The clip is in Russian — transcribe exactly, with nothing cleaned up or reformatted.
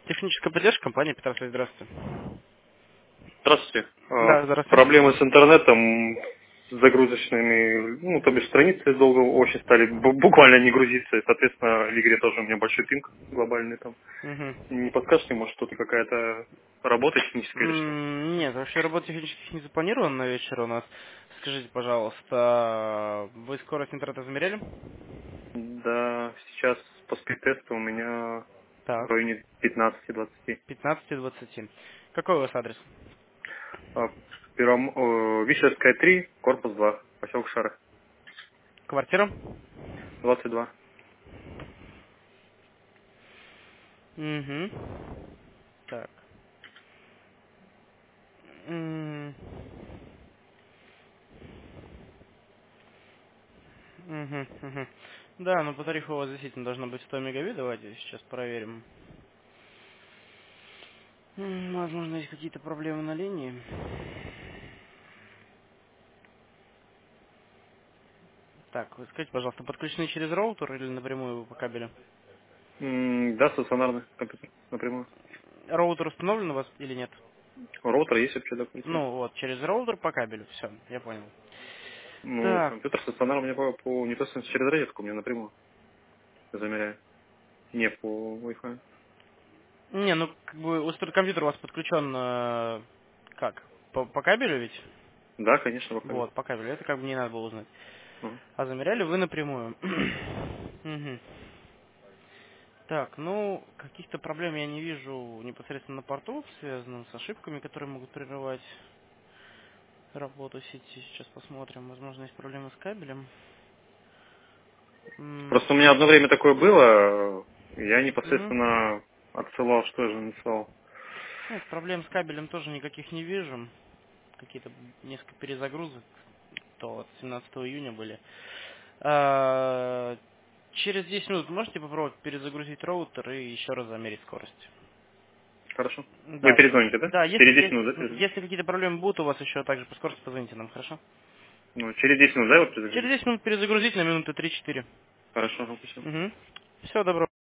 Техническая поддержка, компания Петросвязь, здравствуйте. Здравствуйте. А, Да, здравствуйте. Проблемы с интернетом, с загрузочными, ну, то бишь страницы долго очень стали бу- буквально не грузиться, и, соответственно, в игре тоже у меня большой пинг глобальный там. Не Угу. подскажете, может, что-то какая-то работа техническая или что? Нет, вообще работа технических не запланирована на вечер у нас. Скажите, пожалуйста, вы скорость интернета замеряли? Да, сейчас по спид-тесту у меня в Так, районе пятнадцати-двадцати. пятнадцать двадцать. Какой у вас адрес? А, Первом, о, Вишерская три, корпус два, поселок Шара, Квартира? двадцать два. Угу. Так. М. Мгм, мгм. Да, но по тарифу у вас действительно должно быть сто мегабит. Давайте сейчас проверим. М, Возможно, есть какие-то проблемы на линии. Так, вы скажите, пожалуйста, подключены через роутер или напрямую по кабелю? М, Да, стационарный компьютер напрямую. Роутер установлен у вас или нет? Роутер есть вообще, да, включен? Ну вот, через роутер по кабелю. Все, я понял. Ну, Так. компьютер стационар у меня по, по непосредственно через розетку, у меня напрямую замеряю. Не по Wi-Fi. Не, ну как бы устрой- компьютер у вас подключен э, как? По, по кабелю ведь? Да, конечно, по кабелю. Вот, по кабелю. Это как бы не надо было узнать. Ага. А замеряли вы напрямую. Мгм. Так, ну, каких-то проблем я не вижу непосредственно на порту, связанных с ошибками, которые могут прерывать работу сети. Сейчас посмотрим. Возможно, есть проблемы с кабелем. М, Просто у меня одно время такое было, я мгм. непосредственно отсылал, что я же насылал. Нет, проблем с кабелем тоже никаких не вижу. Какие-то несколько перезагрузок, то вот семнадцатого июня были. А, Через десять минут можете попробовать перезагрузить роутер и еще раз замерить скорость. Хорошо. Вы Да. перезвоните, да? Да, если, Через десять минут, да, если, перезвоните? если какие-то проблемы будут у вас еще также по скорости, позвоните нам, хорошо? Ну, через десять минут, да, вот Через перезагрузить? десять минут перезагрузить на минуты три-четыре. Хорошо, ага, спасибо. Угу. Все, добро.